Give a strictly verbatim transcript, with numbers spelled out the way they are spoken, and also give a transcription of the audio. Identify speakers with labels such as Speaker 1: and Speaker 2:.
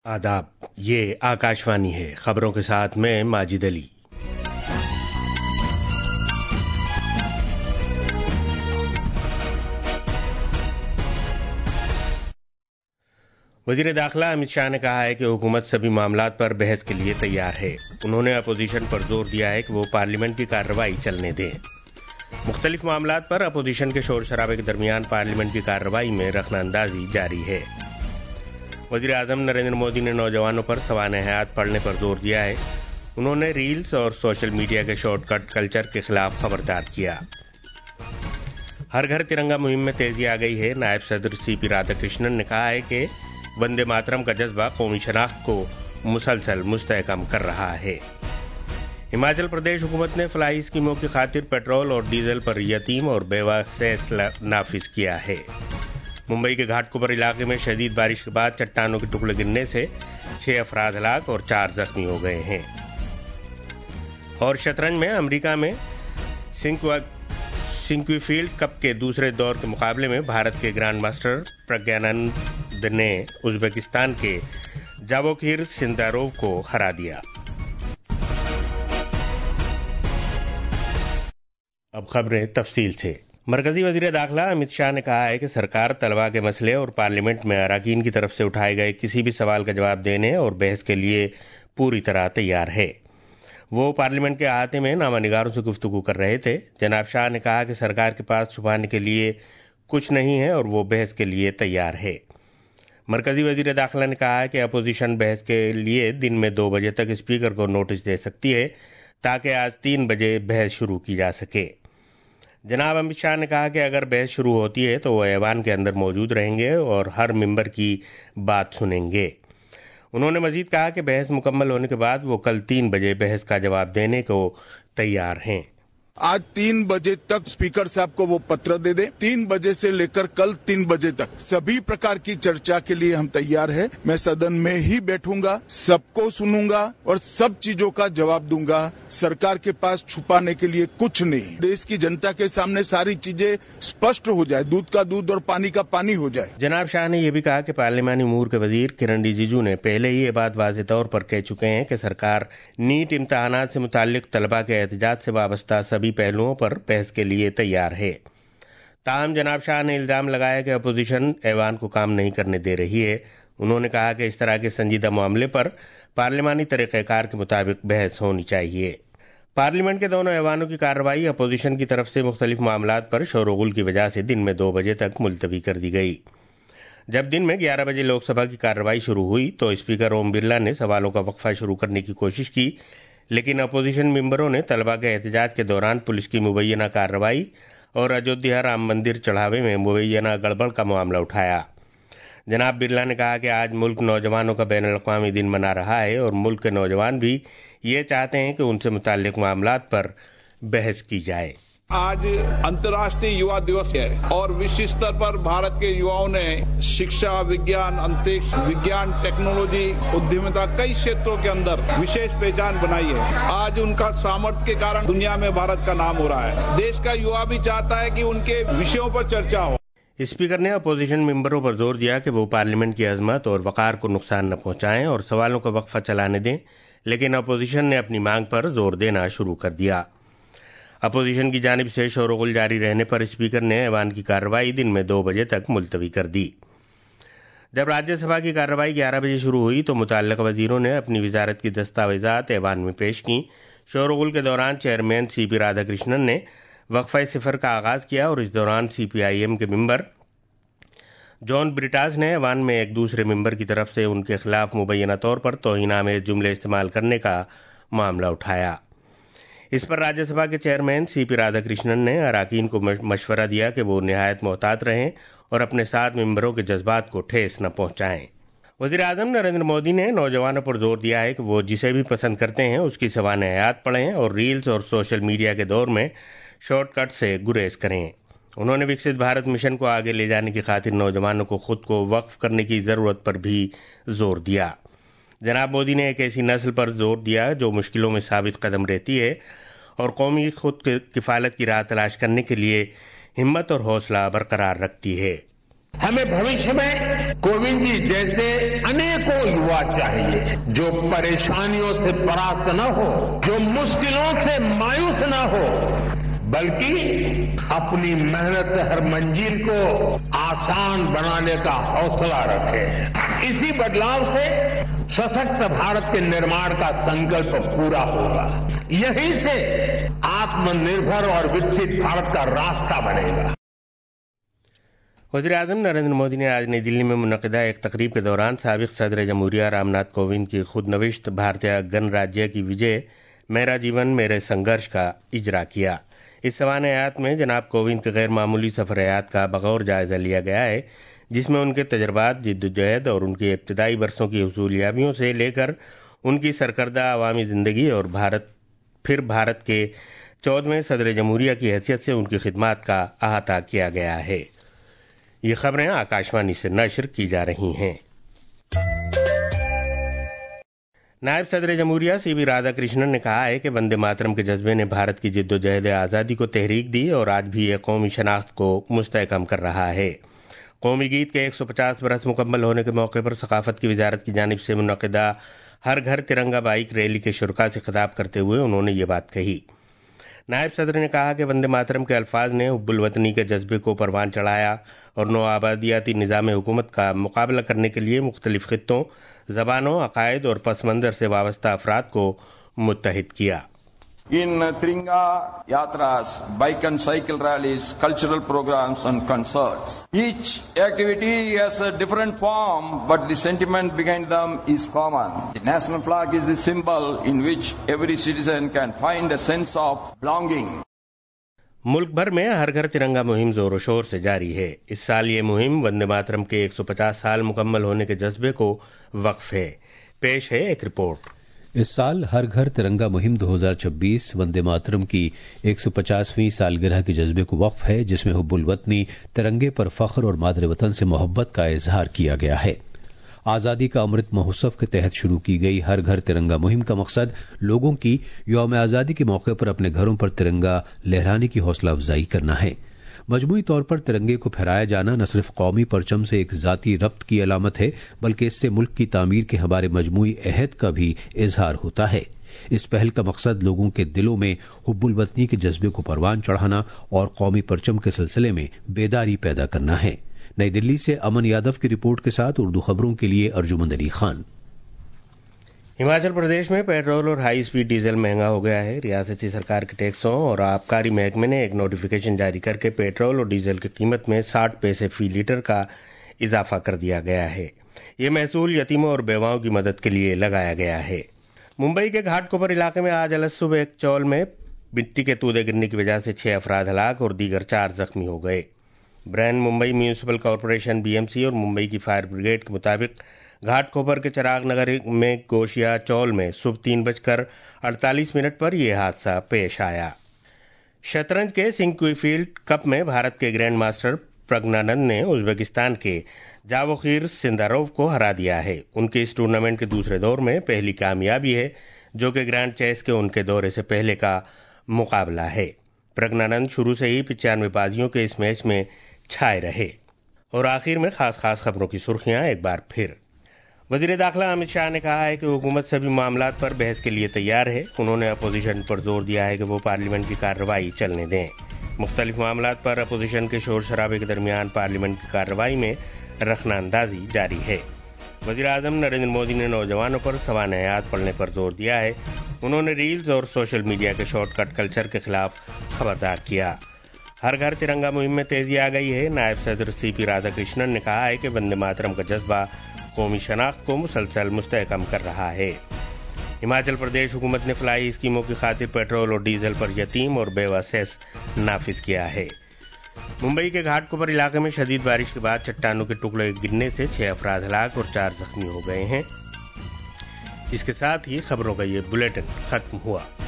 Speaker 1: आदाब, ये आकाशवाणी है। खबरों के साथ मैं माजिद अली। वजीर दाखिला अमित शाह ने कहा है कि हुकूमत सभी मामलात पर बहस के लिए तैयार है। उन्होंने अपोजिशन पर जोर दिया है कि वो पार्लियामेंट की कार्रवाई चलने दें। मुख्तलिफ मामलात पर अपोजिशन के शोर शराबे के दरमियान पार्लियामेंट की कार्रवाई में रखनाअंदाजी जारी है। वज़ीर आज़म नरेंद्र मोदी ने नौजवानों पर सवाने हयात पढ़ने पर जोर दिया है। उन्होंने रील्स और सोशल मीडिया के शॉर्टकट कल्चर के खिलाफ खबरदार किया। हर घर तिरंगा मुहिम में तेजी आ गई है। नायब सदर सी पी राधाकृष्णन ने कहा है कि वंदे मातरम का जज्बा कौमी शनाख्त को मुसलसल मुस्तहकम कर रहा है। हिमाचल प्रदेश हुकूमत ने फलाही स्कीमों की खातिर पेट्रोल और डीजल पर यतीम और बेवा सेस नाफिज किया है। मुंबई के घाटकोपर इलाके में शदीद बारिश के बाद चट्टानों के टुकड़े गिरने से छह अफराद हलाक और चार जख्मी हो गए हैं। और शतरंज में अमेरिका में सिंक्वीफील्ड कप के दूसरे दौर के मुकाबले में भारत के ग्रैंड मास्टर प्रज्ञानंद ने उज्बेकिस्तान के जावोखिर सिंदारोव को हरा दिया। अब खबरें तफसील से। मरकजी वजीर दाखिला अमित शाह ने कहा है कि सरकार तलबा के मसले और पार्लियामेंट में अराकीन की तरफ से उठाए गए किसी भी सवाल का जवाब देने और बहस के लिए पूरी तरह तैयार है। वो पार्लियामेंट के अहाते में नामानिगारों से गुफ्तगू कर रहे थे। जनाब शाह ने कहा कि सरकार के पास छुपाने के लिए कुछ नहीं है और वो बहस के लिए तैयार है। मरकजी वजीर दाखिला ने कहा है कि अपोजिशन बहस के लिए दिन में दो बजे तक स्पीकर को नोटिस दे सकती है ताकि आज तीन बजे बहस शुरू की जा सके। जनाब अमित शाह ने कहा कि अगर बहस शुरू होती है तो वो ऐवान के अंदर मौजूद रहेंगे और हर मेंबर की बात सुनेंगे। उन्होंने मजीद कहा कि बहस मुकम्मल होने के बाद वो कल तीन बजे बहस का जवाब देने को तैयार हैं।
Speaker 2: आज तीन बजे तक स्पीकर साहब को वो पत्र दे दे। तीन बजे से लेकर कल तीन बजे तक सभी प्रकार की चर्चा के लिए हम तैयार हैं। मैं सदन में ही बैठूंगा, सबको सुनूंगा और सब चीजों का जवाब दूंगा। सरकार के पास छुपाने के लिए कुछ नहीं। देश की जनता के सामने सारी चीजें स्पष्ट हो जाए, दूध का दूध और पानी का पानी हो जाए।
Speaker 1: जनाब शाह ने यह भी कहा कि पार्लियामानी उमूर के वजीर किरण रिजिजू ने पहले ही ये बात वाज़ेह तौर पर कह चुके हैं कि सरकार नीट इम्तहानात से मुताल्लिक तलबा के एहतजाज से वाबस्ता सभी पहलुओं पर बहस के लिए तैयार है। ताहम जनाब शाह ने इल्जाम लगाया कि अपोजिशन ऐवान को काम नहीं करने दे रही है। उन्होंने कहा कि इस तरह के संजीदा मामले पर पार्लियामानी तरीक़ेकार के मुताबिक बहस होनी चाहिए। पार्लियामेंट के दोनों ऐवानों की कार्रवाई अपोजिशन की तरफ से मुख्तलिफ मामलात पर शोरगुल की वजह से दिन में दो बजे तक मुलतवी कर दी गई। जब दिन में ग्यारह बजे लोकसभा की कार्रवाई शुरू हुई तो स्पीकर ओम बिरला ने सवालों का वक्फा शुरू करने की कोशिश की, लेकिन अपोजिशन मेंबरों ने तलबा के एहतजाज के दौरान पुलिस की मुबैना कार्रवाई और अयोध्या राम मंदिर चढ़ावे में मुबैना गड़बड़ का मामला उठाया। जनाब बिरला ने कहा कि आज मुल्क नौजवानों का बैनुल अक़वामी दिन मना रहा है और मुल्क के नौजवान भी ये चाहते हैं कि उनसे मुताल्लिक मामलात पर बहस की जाए।
Speaker 3: आज अंतर्राष्ट्रीय युवा दिवस है और विश्व स्तर पर भारत के युवाओं ने शिक्षा, विज्ञान, अंतरिक्ष विज्ञान, टेक्नोलॉजी, उद्यमिता कई क्षेत्रों के अंदर विशेष पहचान बनाई है। आज उनका सामर्थ्य के कारण दुनिया में भारत का नाम हो रहा है। देश का युवा भी चाहता है कि उनके विषयों पर चर्चा हो।
Speaker 1: स्पीकर ने अपोजिशन मेंबरों पर जोर दिया कि वो पार्लियामेंट की अजमत और वक़ार को नुकसान न पहुंचाएं और सवालों का वक्फा चलाने दें, लेकिन अपोजिशन ने अपनी मांग पर जोर देना शुरू कर दिया। अपोजिशन की जानिब से शोरगुल जारी रहने पर स्पीकर ने ऐवान की कार्रवाई दिन में दो बजे तक मुलतवी कर दी। जब राज्यसभा की कार्रवाई ग्यारह बजे शुरू हुई तो मुतल्लिक़ वजीरों ने अपनी वजारत की दस्तावेजात ऐवान में पेश की। शोरगुल के दौरान चेयरमैन सी पी राधाकृष्णन ने वक्फा सिफर का आगाज़ किया और इस दौरान सी पी आई एम के मेंबर जॉन ब्रिटास ने ऐवान में एक दूसरे मेंबर की तरफ से उनके खिलाफ मुबैना तौर पर तौहीनामेज़ जुमले इस्तेमाल करने का मामला उठाया। इस पर राज्यसभा के चेयरमैन सी पी राधाकृष्णन ने अराकीन को मशवरा दिया कि वो निहायत मोहतात रहें और अपने साथ मेंबरों के जज्बात को ठेस न पहुंचाएं। वज़ीर आज़म नरेंद्र मोदी ने नौजवानों पर जोर दिया है कि वो जिसे भी पसंद करते हैं उसकी सवाने हयात पढ़ें और रील्स और सोशल मीडिया के दौर में शॉर्टकट से गुरेज करें। उन्होंने विकसित भारत मिशन को आगे ले जाने की खातिर नौजवानों को खुद को वक्फ करने की ज़रूरत पर भी जोर दिया। जनाब मोदी ने एक ऐसी नस्ल पर जोर दिया जो मुश्किलों में साबित कदम रहती है और कौमी खुद किफालत की राह तलाश करने के लिए हिम्मत और हौसला बरकरार रखती है।
Speaker 4: हमें भविष्य में कोविंद जी जैसे अनेकों युवा चाहिए जो परेशानियों से परास्त न हो, जो मुश्किलों से मायूस न हो, बल्कि अपनी मेहनत से हर मंजिल को आसान बनाने का हौसला रखे। इसी बदलाव से सशक्त भारत के निर्माण का संकल्प पूरा होगा। यहीं से आत्मनिर्भर और विकसित भारत का रास्ता बनेगा।
Speaker 1: वज़ीर-ए-आज़म नरेंद्र मोदी ने आज नई दिल्ली में मुनक़िदा एक तकरीब के दौरान साबिक़ सदर जमहूरिया रामनाथ कोविंद की खुदनविश्त भारतीय गणराज्य की विजय मेरा जीवन मेरे संघर्ष का इजरा किया। इस सवान हयात में जनाब कोविंद के गैर मामूली सफ़र हयात का बग़ौर जायज़ा लिया गया है, जिसमें उनके तजर्बात, जिद्दोजहद और उनकी इब्तदाई बरसों की हुसूलियाबियों से लेकर उनकी सरकर्दा अवामी ज़िंदगी और भारत फिर भारत के चौदहवें सदर जमहूरिया की हैसियत से उनकी खिदमात का अहाता किया गया है। ये खबरें आकाशवाणी से नशर की जा रही हैं। नायब सदर जमहूरिया सी वी राधाकृष्णन ने कहा है कि वंदे मातरम के जज्बे ने भारत की जिद्दोजहद आज़ादी को तहरीक दी और आज भी ये कौमी शनाख्त को मुस्तहकम कर रहा है। कौमी गीत के एक सौ पचास बरस मुकम्मल होने के मौके पर सकाफत की वजारत की जानिब से मुनक़िदा हर घर तिरंगा बाइक रैली के शुरका से खिताब करते हुए उन्होंने ये बात कही। नायब सदर ने कहा कि वंदे मातरम के अल्फाज ने हुब्बुल वतनी के जज्बे को परवान चढ़ाया और नौ आबादियाती निज़ाम हुकूमत का मुकाबला करने के लिए मुख्तलिफ खित्तों, ज़बानों, अकायद और पस मंज़र से वाबस्ता अफराद को मुत्तहिद किया।
Speaker 5: In Tiringa Yatras, bike and cycle rallies, cultural programs and concerts. Each activity has a different form, but the sentiment behind them is common. The national flag is the symbol in which every citizen can find a sense of belonging.
Speaker 1: मुल्क भर में हर घर तिरंगा मुहिम जोर शोर से जारी है। इस साल ये मुहिम वंदे मातरम के एक सौ पचास साल मुकम्मल होने के जज्बे को वक्फ है। पेश है एक रिपोर्ट।
Speaker 6: इस साल हर घर तिरंगा मुहिम दो हज़ार छब्बीस वंदे मातरम की एक सौ पचासवीं सालगिरह के जज्बे को वक्फ है, जिसमें हुब्बुल वतनी, तिरंगे पर फख्र और मादरे वतन से मोहब्बत का इजहार किया गया है। आज़ादी का अमृत महोत्सव के तहत शुरू की गई हर घर तिरंगा मुहिम का मकसद लोगों की यौम आज़ादी के मौके पर अपने घरों पर तिरंगा लहराने की हौसला अफजाई करना है। मजमूई तौर पर तिरंगे को फहराया जाना न सिर्फ कौमी परचम से एक जाती रब्त की अलामत है, बल्कि इससे मुल्क की तामीर के हमारे मजमूई अहद का भी इजहार होता है। इस पहल का मकसद लोगों के दिलों में हुब्बुल वतनी के जज्बे को परवान चढ़ाना और कौमी परचम के सिलसिले में बेदारी पैदा करना है। नई दिल्ली से अमन यादव की रिपोर्ट के साथ उर्दू खबरों के लिए अर्जुमंद अली खान।
Speaker 1: हिमाचल प्रदेश में पेट्रोल और हाई स्पीड डीजल महंगा हो गया है। रियासती सरकार के टैक्सों और आबकारी महकमे ने एक नोटिफिकेशन जारी करके पेट्रोल और डीजल की कीमत में साठ पैसे फी लीटर का इजाफा कर दिया गया है। ये महसूल यतीमों और बेवाओं की मदद के लिए लगाया गया है। मुंबई के घाटकोपर इलाके में आज अलग सुबह एक चौल में मिट्टी के तूदे गिरने की वजह से छह अफराद हलाक और दीगर चार जख्मी हो गए। ब्रैन Mumbai municipal corporation B M C और मुंबई की फायर ब्रिगेड के मुताबिक घाटकोपर के चिराग नगर में गोशिया चौल में सुबह तीन बजकर अड़तालीस मिनट पर यह हादसा पेश आया। शतरंज के सिंक्वीफील्ड कप में भारत के ग्रैंड मास्टर प्रज्ञानंद ने उज्बेकिस्तान के जावोखिर सिंदारोव को हरा दिया है। उनके इस टूर्नामेंट के दूसरे दौर में पहली कामयाबी है, जो कि ग्रैंड चेस के उनके दौरे से पहले का मुकाबला है। प्रज्ञानंद शुरू से ही पिचानवे बाजियों के इस मैच में छाए रहे। और आखिर में खास खास खबरों की सुर्खियां एक बार फिर। वज़ीर दाखिला अमित शाह ने कहा है कि हुकूमत सभी मामलात पर बहस के लिए तैयार है। उन्होंने अपोजिशन पर जोर दिया है कि वो पार्लियामेंट की कार्रवाई चलने दें। मुख्तलिफ मामलात पर अपोजिशन के शोर शराबे के दरमियान पार्लियामेंट की कार्रवाई में रखना अंदाजी जारी है। वज़ीर-ए-आज़म नरेंद्र मोदी ने नौजवानों पर सवान हयात पढ़ने पर जोर दिया है। उन्होंने रील्स और सोशल मीडिया के शॉर्टकट कल्चर के खिलाफ खबरदार किया। हर घर तिरंगा मुहिम में तेजी आ गई है। नायब सदर सी पी राधाकृष्णन ने कहा है कि वंदे मातरम का जज्बा कौमी शनाख्त को मुसलसल मुस्तहकम कर रहा है। हिमाचल प्रदेश हुकूमत ने फलाई स्कीमों की खातिर पेट्रोल और डीजल पर यतीम और बेवा सेस नाफिज किया है। मुंबई के घाटकोपर इलाके में शदीद बारिश के बाद चट्टानों के टुकड़े गिरने से छह अफराद हलाक और चार जख्मी हो गए हैं। इसके साथ ही खबरों का ये बुलेटिन खत्म हुआ।